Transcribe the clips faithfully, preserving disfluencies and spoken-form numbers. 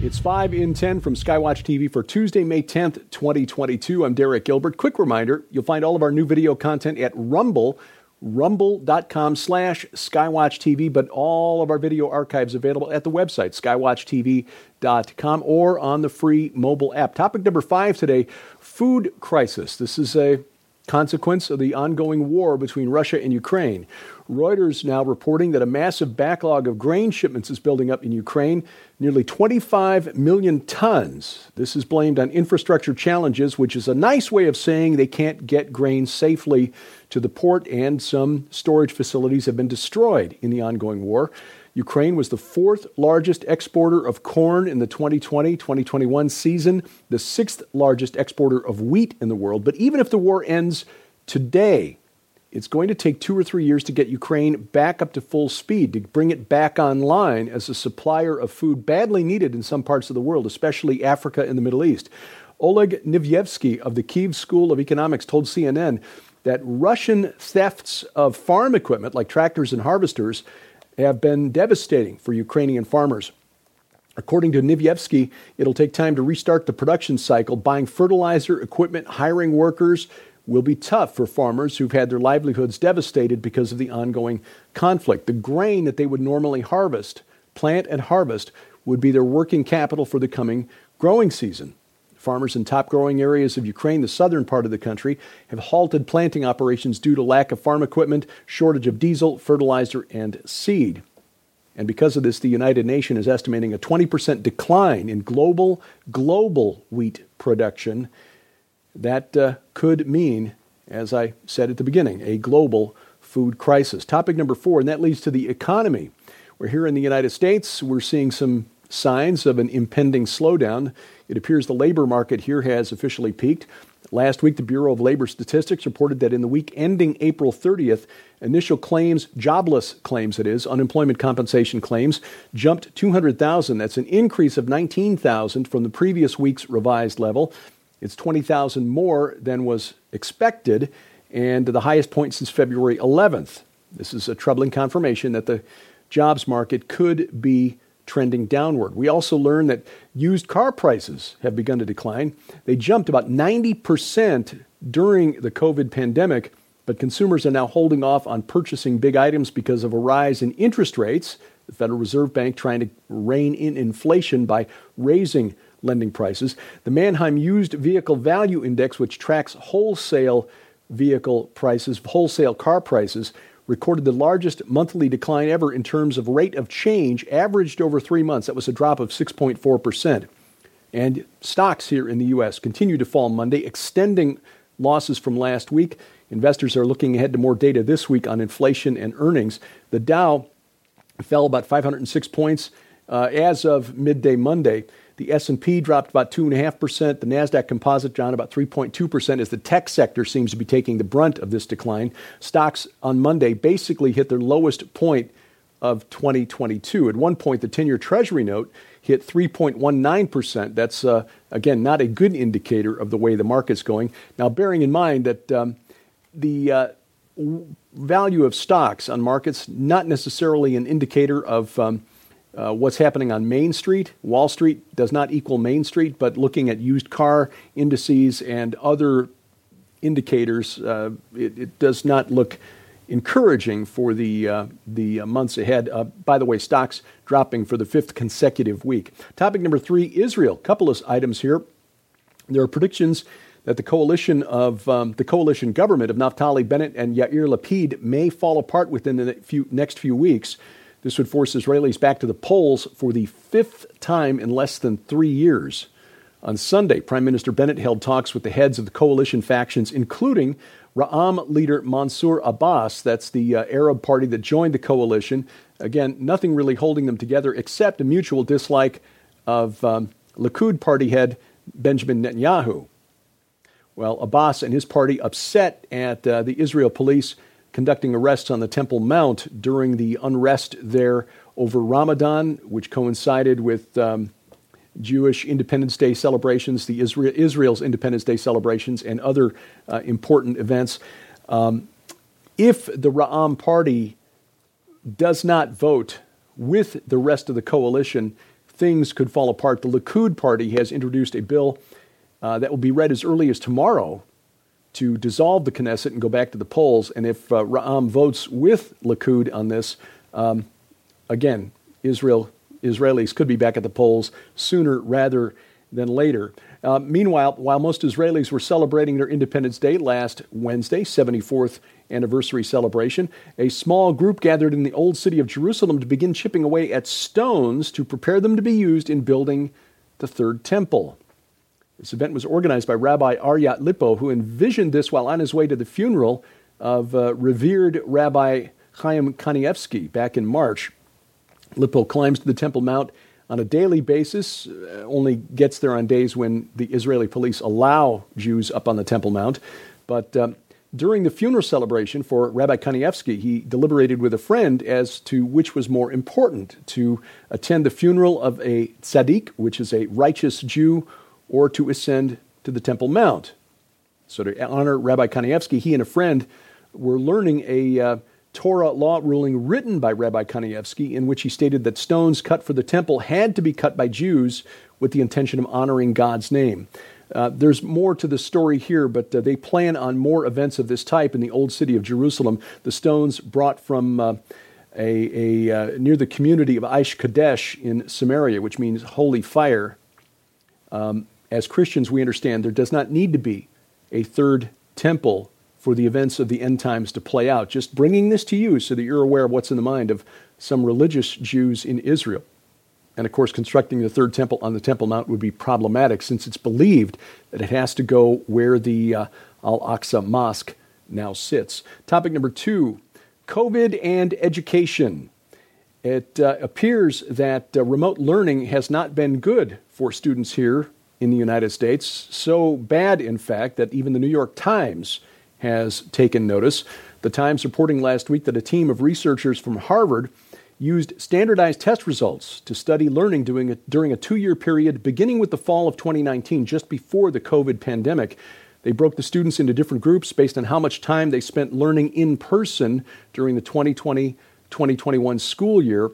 It's five in ten from Skywatch T V for Tuesday, May tenth, twenty twenty-two. I'm Derek Gilbert. Quick reminder, you'll find all of our new video content at Rumble, rumble.com slash Skywatch TV, but all of our video archives available at the website, skywatch t v dot com, or on the free mobile app. Topic number five today, food crisis. This is a consequence of the ongoing war between Russia and Ukraine. Reuters now reporting that a massive backlog of grain shipments is building up in Ukraine, nearly twenty-five million tons. This is blamed on infrastructure challenges, which is a nice way of saying they can't get grain safely to the port, and some storage facilities have been destroyed in the ongoing war. Ukraine was the fourth largest exporter of corn in the twenty twenty twenty twenty-one season, the sixth largest exporter of wheat in the world. But even if the war ends today, it's going to take two or three years to get Ukraine back up to full speed, to bring it back online as a supplier of food badly needed in some parts of the world, especially Africa and the Middle East. Oleg Nivyevsky of the Kyiv School of Economics told C N N that Russian thefts of farm equipment, like tractors and harvesters, have been devastating for Ukrainian farmers. According to Nivyevsky, it'll take time to restart the production cycle. Buying fertilizer, equipment, hiring workers will be tough for farmers who've had their livelihoods devastated because of the ongoing conflict. The grain that they would normally harvest, plant and harvest, would be their working capital for the coming growing season. Farmers in top growing areas of Ukraine, the southern part of the country, have halted planting operations due to lack of farm equipment, shortage of diesel, fertilizer, and seed. And because of this, the United Nations is estimating a twenty percent decline in global, global wheat production. That uh, could mean, as I said at the beginning, a global food crisis. Topic number four, and that leads to the economy. We're here in the United States. We're seeing some signs of an impending slowdown. It appears the labor market here has officially peaked. Last week, the Bureau of Labor Statistics reported that in the week ending April thirtieth, initial claims, jobless claims that is, unemployment compensation claims, jumped two hundred thousand. That's an increase of nineteen thousand from the previous week's revised level. It's twenty thousand more than was expected, and the highest point since February eleventh. This is a troubling confirmation that the jobs market could be trending downward. We also learned that used car prices have begun to decline. They jumped about ninety percent during the COVID pandemic, but consumers are now holding off on purchasing big items because of a rise in interest rates. The Federal Reserve Bank trying to rein in inflation by raising lending prices. The Manheim Used Vehicle Value Index, which tracks wholesale vehicle prices, wholesale car prices, recorded the largest monthly decline ever in terms of rate of change, averaged over three months. That was a drop of six point four percent. And stocks here in the U S continue to fall Monday, extending losses from last week. Investors are looking ahead to more data this week on inflation and earnings. The Dow fell about five hundred six points uh, as of midday Monday. The S and P dropped about two point five percent. The NASDAQ composite down about three point two percent as the tech sector seems to be taking the brunt of this decline. Stocks on Monday basically hit their lowest point of twenty twenty-two. At one point, the ten-year Treasury note hit three point one nine percent. That's, uh, again, not a good indicator of the way the market's going. Now, bearing in mind that um, the uh, value of stocks on markets, not necessarily an indicator of um, Uh, what's happening on Main Street. Wall Street does not equal Main Street, but looking at used car indices and other indicators, uh, it, it does not look encouraging for the uh, the months ahead. Uh, by the way, stocks dropping for the fifth consecutive week. Topic number three, Israel. Couple of items here. There are predictions that the coalition of um, the coalition government of Naftali Bennett and Yair Lapid may fall apart within the few, next few weeks. This would force Israelis back to the polls for the fifth time in less than three years. On Sunday, Prime Minister Bennett held talks with the heads of the coalition factions, including Ra'am leader Mansour Abbas. That's the uh, Arab party that joined the coalition. Again, nothing really holding them together except a mutual dislike of um, Likud party head Benjamin Netanyahu. Well, Abbas and his party upset at uh, the Israel police conducting arrests on the Temple Mount during the unrest there over Ramadan, which coincided with um, Jewish Independence Day celebrations, the Israel, Israel's Independence Day celebrations, and other uh, important events. Um, if the Ra'am party does not vote with the rest of the coalition things could fall apart. The Likud party has introduced a bill uh, that will be read as early as tomorrow to dissolve the Knesset and go back to the polls. And if uh, Ra'am votes with Likud on this, um, again, Israel Israelis could be back at the polls sooner rather than later. Uh, meanwhile, while most Israelis were celebrating their Independence Day last Wednesday, seventy-fourth anniversary celebration, a small group gathered in the old city of Jerusalem to begin chipping away at stones to prepare them to be used in building the Third Temple. This event was organized by Rabbi Aryeh Lippo, who envisioned this while on his way to the funeral of uh, revered Rabbi Chaim Kanievsky back in March. Lippo climbs to the Temple Mount on a daily basis, uh, only gets there on days when the Israeli police allow Jews up on the Temple Mount. But um, during the funeral celebration for Rabbi Kanievsky, he deliberated with a friend as to which was more important, to attend the funeral of a tzaddik, which is a righteous Jew, or to ascend to the Temple Mount. So to honor Rabbi Kanievsky, he and a friend were learning a uh, Torah law ruling written by Rabbi Kanievsky, in which he stated that stones cut for the temple had to be cut by Jews with the intention of honoring God's name. Uh, there's more to the story here, but uh, they plan on more events of this type in the old city of Jerusalem. The stones brought from uh, a, a uh, near the community of Aish Kadesh in Samaria, which means holy fire. Um, as Christians, we understand there does not need to be a third temple for the events of the end times to play out. Just bringing this to you so that you're aware of what's in the mind of some religious Jews in Israel. And of course, constructing the third temple on the Temple Mount would be problematic, since it's believed that it has to go where the uh, Al-Aqsa Mosque now sits. Topic number two, COVID and education. It uh, appears that uh, remote learning has not been good for students here in the United States. So bad, in fact, that even the New York Times has taken notice. The Times reporting last week that a team of researchers from Harvard used standardized test results to study learning during a, during a two-year period beginning with the fall of twenty nineteen, just before the COVID pandemic. They broke the students into different groups based on how much time they spent learning in person during the twenty twenty twenty twenty-one school year.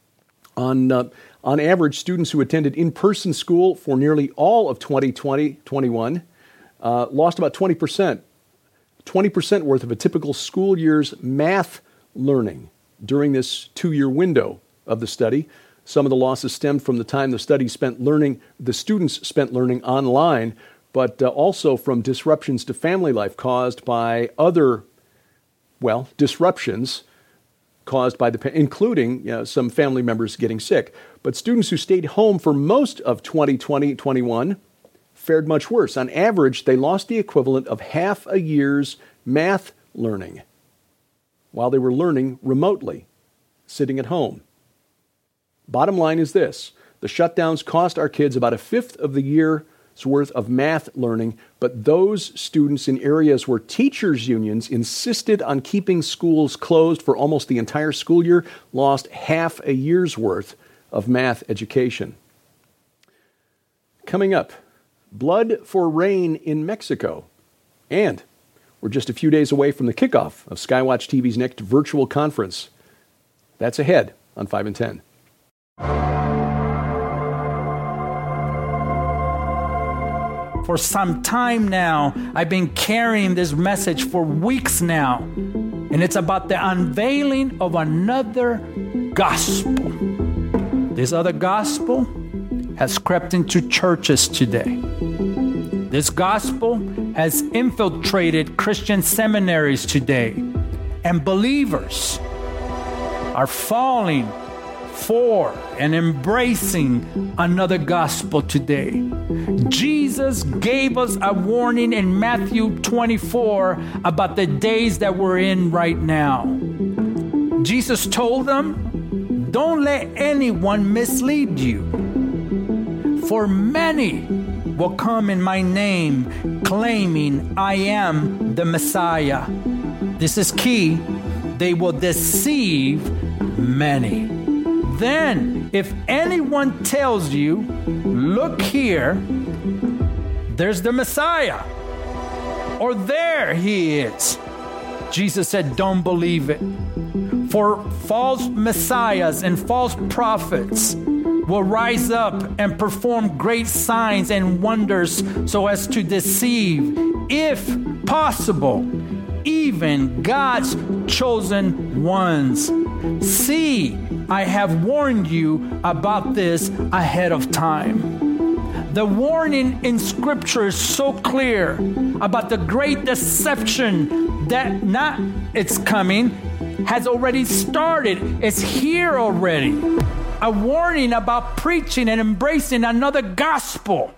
On uh, on average, students who attended in-person school for nearly all of twenty twenty twenty-one uh, lost about twenty percent. twenty percent worth of a typical school year's math learning during this two-year window of the study. Some of the losses stemmed from the time the study spent learning, the students spent learning online, but uh, also from disruptions to family life caused by other, well, disruptions caused by the, including you know, some family members getting sick. But students who stayed home for most of twenty twenty twenty-one fared much worse. On average, they lost the equivalent of half a year's math learning while they were learning remotely, sitting at home. Bottom line is this: the shutdowns cost our kids about a fifth of the year's worth of math learning, but those students in areas where teachers' unions insisted on keeping schools closed for almost the entire school year lost half a year's worth of math education. Coming up, blood for rain in Mexico. And we're just a few days away from the kickoff of Skywatch T V's next virtual conference. That's ahead on five and ten. For some time now, I've been carrying this message for weeks now. And it's about the unveiling of another gospel. This other gospel has crept into churches today. This gospel has infiltrated Christian seminaries today. And believers are falling for and embracing another gospel today. Jesus gave us a warning in Matthew twenty-four about the days that we're in right now. Jesus told them, "Don't let anyone mislead you. For many will come in my name, claiming I am the Messiah." This is key. They will deceive many. Then, if anyone tells you, "Look here, there's the Messiah," or "There he is," Jesus said, don't believe it. For false messiahs and false prophets will rise up and perform great signs and wonders so as to deceive, if possible, even God's chosen ones. See, I have warned you about this ahead of time. The warning in Scripture is so clear about the great deception that not it's coming, has already started. It's here already. A warning about preaching and embracing another gospel.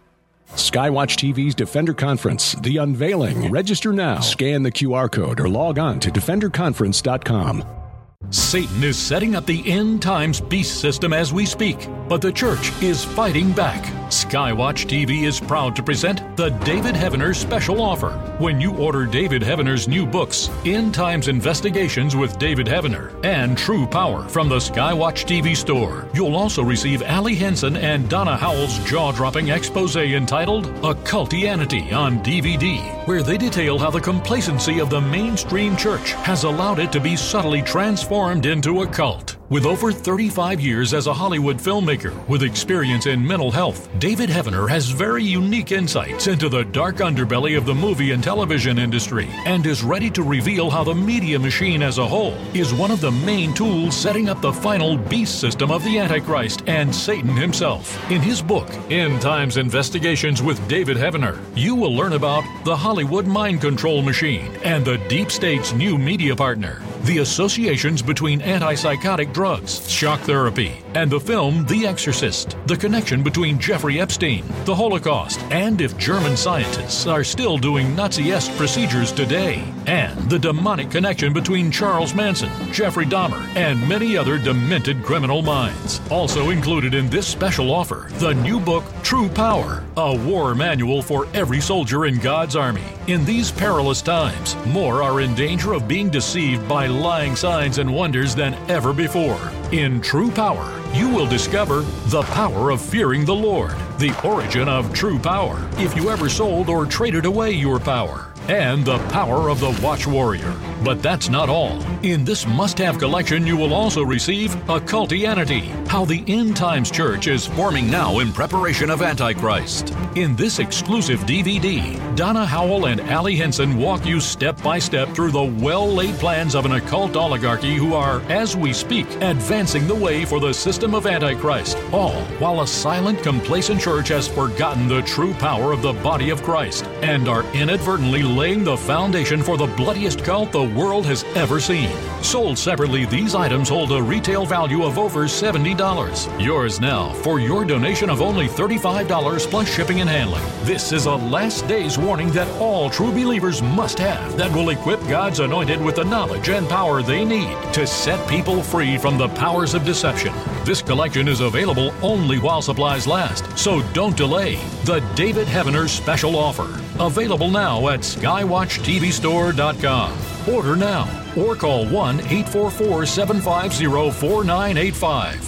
Skywatch T V's Defender Conference, The Unveiling. Register now. Scan the Q R code or log on to defender conference dot com. Satan is setting up the end times beast system as we speak, but the church is fighting back. Skywatch T V is proud to present the David Heavener special offer. When you order David Heavener's new books, End Times Investigations with David Heavener and True Power from the Skywatch T V store, you'll also receive Ali Henson and Donna Howell's jaw-dropping expose entitled Occultianity on D V D, where they detail how the complacency of the mainstream church has allowed it to be subtly transformed into a cult. With over thirty-five years as a Hollywood filmmaker with experience in mental health, David Heavener has very unique insights into the dark underbelly of the movie and television industry and is ready to reveal how the media machine as a whole is one of the main tools setting up the final beast system of the Antichrist and Satan himself. In his book, End Times Investigations with David Heavener, you will learn about the Hollywood mind control machine and the deep state's new media partner, the associations between antipsychotic drugs, shock therapy, and the film The Exorcist, the connection between Jeffrey Epstein, the Holocaust, and if German scientists are still doing Nazi-esque procedures today, and the demonic connection between Charles Manson, Jeffrey Dahmer, and many other demented criminal minds. Also included in this special offer, the new book, True Power, a war manual for every soldier in God's army. In these perilous times, more are in danger of being deceived by lying signs and wonders than ever before. In True Power, you will discover the power of fearing the Lord, the origin of true power, if you ever sold or traded away your power, and the power of the Watch Warrior. But that's not all. In this must-have collection, you will also receive Occultianity, how the End Times Church is forming now in preparation of Antichrist. In this exclusive D V D, Donna Howell and Ali Henson walk you step by step through the well-laid plans of an occult oligarchy who are, as we speak, advancing the way for the system of Antichrist, all while a silent, complacent church has forgotten the true power of the body of Christ and are inadvertently laying the foundation for the bloodiest cult the world has ever seen. Sold separately, these items hold a retail value of over seventy dollars. Yours now for your donation of only thirty-five dollars plus shipping and handling. This is a last day's warning that all true believers must have that will equip God's anointed with the knowledge and power they need to set people free from the powers of deception. This collection is available only while supplies last, so don't delay. The David Heavener special offer. Available now at skywatch t v store dot com. Order now or call one eight four four, seven five zero, four nine eight five.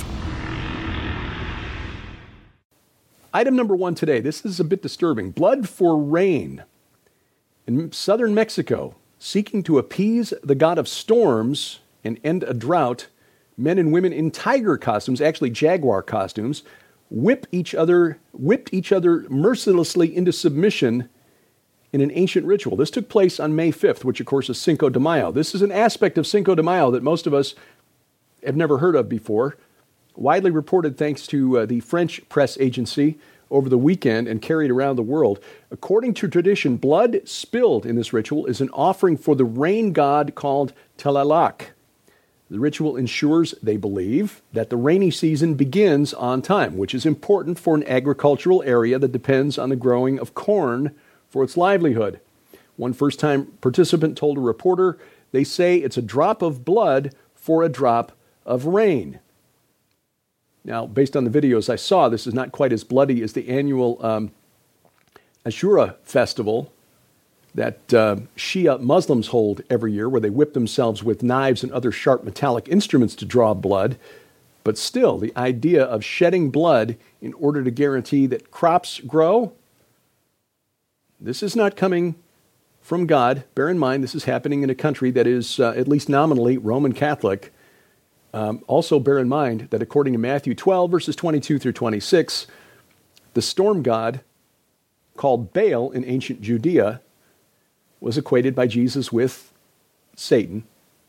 Item number one today. This is a bit disturbing. Blood for rain. In southern Mexico, seeking to appease the god of storms and end a drought, men and women in tiger costumes, actually jaguar costumes, whip each other, whipped each other mercilessly into submission in an ancient ritual. This took place on May fifth, which of course is Cinco de Mayo. This is an aspect of Cinco de Mayo that most of us have never heard of before. Widely reported thanks to uh, the French press agency over the weekend and carried around the world. According to tradition, blood spilled in this ritual is an offering for the rain god called Tlaloc. The ritual ensures, they believe, that the rainy season begins on time, which is important for an agricultural area that depends on the growing of corn for its livelihood. One first-time participant told a reporter, they say it's a drop of blood for a drop of rain. Now, based on the videos I saw, this is not quite as bloody as the annual um, Ashura festival that uh, Shia Muslims hold every year, where they whip themselves with knives and other sharp metallic instruments to draw blood. But still, the idea of shedding blood in order to guarantee that crops grow, this is not coming from God. Bear in mind, this is happening in a country that is, uh, at least nominally, Roman Catholic. Um, also, bear in mind that according to Matthew twelve, verses twenty-two through twenty-six, the storm god called Baal in ancient Judea was equated by Jesus with Satan.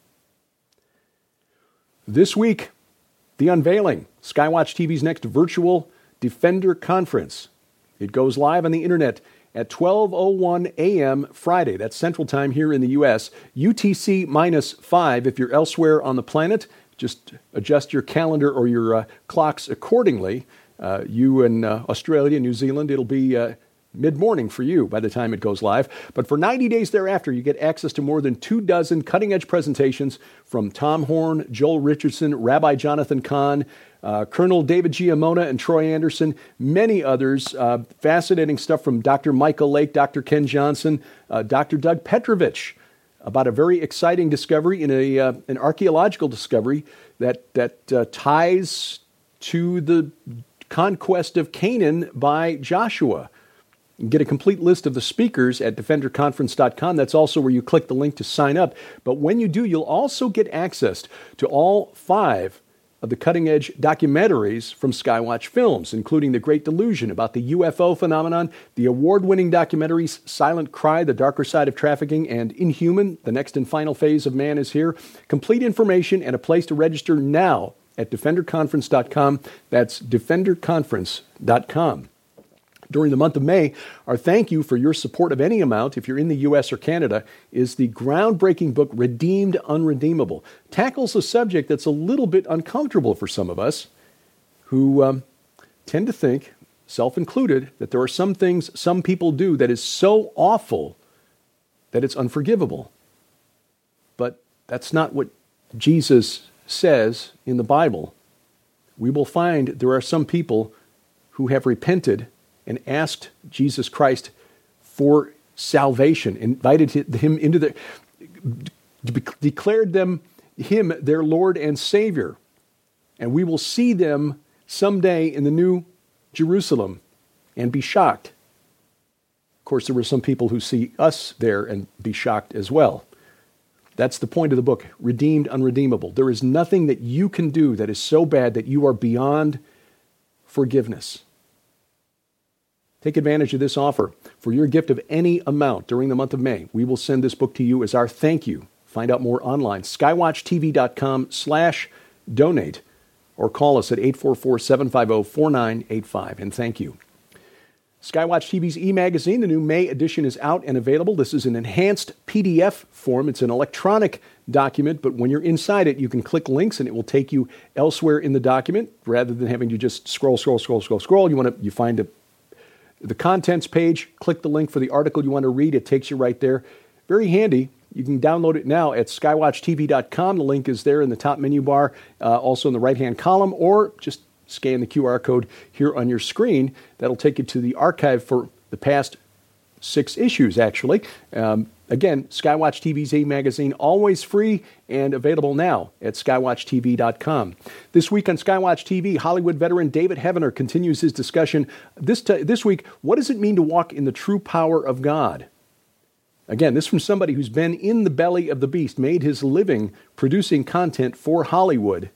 This week, the unveiling, Skywatch T V's next virtual Defender Conference. It goes live on the internet at twelve oh one a.m. Friday. That's Central Time here in the U S. U T C minus five if you're elsewhere on the planet. Just adjust your calendar or your uh, clocks accordingly. Uh, you in uh, Australia, New Zealand, it'll be uh, mid-morning for you by the time it goes live. But for ninety days thereafter, you get access to more than two dozen cutting-edge presentations from Tom Horn, Joel Richardson, Rabbi Jonathan Cahn, uh, Colonel David Giammona and Troy Anderson, many others. Uh, fascinating stuff from Doctor Michael Lake, Doctor Ken Johnson, uh, Doctor Doug Petrovich, about a very exciting discovery in a uh, an archaeological discovery that, that uh, ties to the conquest of Canaan by Joshua. You can get a complete list of the speakers at defender conference dot com. That's also where you click the link to sign up. But when you do, you'll also get access to all five of the cutting-edge documentaries from Skywatch Films, including The Great Delusion about the U F O phenomenon, the award-winning documentaries Silent Cry, The Darker Side of Trafficking, and Inhuman, The Next and Final Phase of Man is Here. Complete information and a place to register now at defender conference dot com. That's defender conference dot com. During the month of May, our thank you for your support of any amount, if you're in the U S or Canada, is the groundbreaking book Redeemed Unredeemable. Tackles a subject that's a little bit uncomfortable for some of us who um, tend to think, self-included, that there are some things some people do that is so awful that it's unforgivable. But that's not what Jesus says in the Bible. We will find there are some people who have repented and asked Jesus Christ for salvation, invited him into the, declared them, him their Lord and Savior. And we will see them someday in the New Jerusalem and be shocked. Of course, there were some people who see us there and be shocked as well. That's the point of the book, Redeemed Unredeemable. There is nothing that you can do that is so bad that you are beyond forgiveness. Take advantage of this offer. For your gift of any amount during the month of May, we will send this book to you as our thank you. Find out more online, skywatch t v dot com slash donate, or call us at eight four four, seven five zero, four nine eight five, and thank you. Skywatch T V's e-magazine, the new May edition, is out and available. This is an enhanced P D F form. It's an electronic document, but when you're inside it, you can click links and it will take you elsewhere in the document rather than having to just scroll, scroll, scroll, scroll, scroll. You want to, you find a The contents page, click the link for the article you want to read. It takes you right there. Very handy. You can download it now at skywatch t v dot com. The link is there in the top menu bar, uh, also in the right-hand column, or just scan the Q R code here on your screen. That'll take you to the archive for the past six issues, actually. Um, again, Skywatch T V's e-magazine, always free and available now at skywatch t v dot com. This week on Skywatch T V, Hollywood veteran David Heavener continues his discussion. This, t- this week, what does it mean to walk in the true power of God? Again, this from somebody who's been in the belly of the beast, made his living producing content for Hollywood,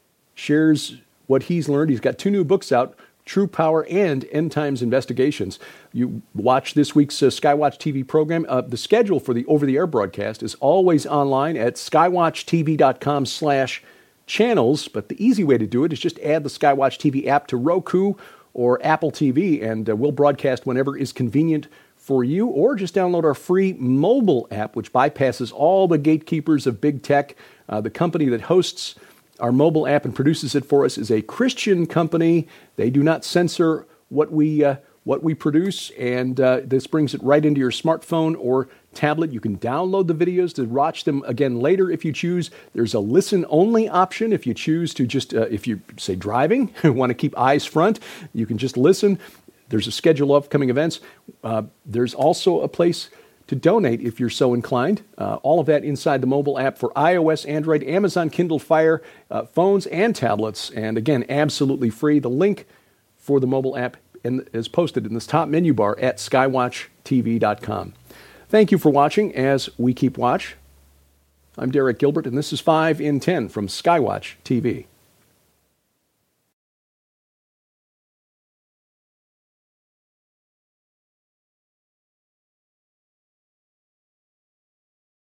shares what he's learned. He's got two new books out, True Power and End Times Investigations. You watch this week's uh, Skywatch T V program. Uh, the schedule for the over-the-air broadcast is always online at skywatch t v dot com slash channels, but the easy way to do it is just add the Skywatch T V app to Roku or Apple T V, and uh, we'll broadcast whenever is convenient for you, or just download our free mobile app, which bypasses all the gatekeepers of big tech. Uh, the company that hosts our mobile app and produces it for us is a Christian company. They do not censor what we uh, what we produce, and uh, this brings it right into your smartphone or tablet. You can download the videos to watch them again later if you choose. There's a listen-only option if you choose to just, uh, if you, say, driving, want to keep eyes front, you can just listen. There's a schedule of upcoming events. Uh, there's also a place to donate if you're so inclined. Uh, all of that inside the mobile app for iOS, Android, Amazon Kindle Fire, uh, phones, and tablets. And again, absolutely free. The link for the mobile app in, is posted in this top menu bar at skywatch t v dot com. Thank you for watching as we keep watch. I'm Derek Gilbert, and this is five in ten from Skywatch T V.